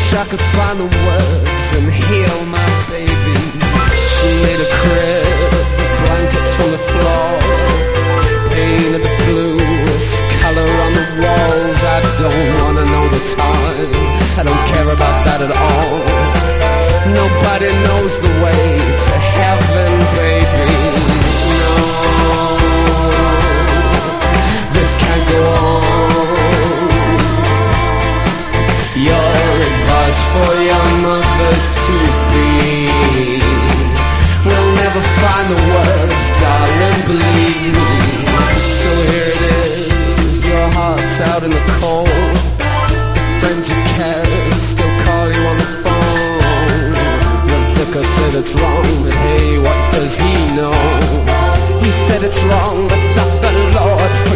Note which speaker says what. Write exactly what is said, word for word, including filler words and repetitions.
Speaker 1: I could find the words and heal my baby. She made a crib, blankets from the floor, painted the bluest color on the walls. I don't wanna know the time, I don't care about that at all. Nobody knows the way to heaven, baby. No, this can't go on. Your advice for your mothers to be, we'll never find the words, darling, believe me. So here it is, your heart's out in the cold. The friends you cared still call you on the phone. The vicar said it's wrong, but hey, what does he know? He said it's wrong, but that the Lord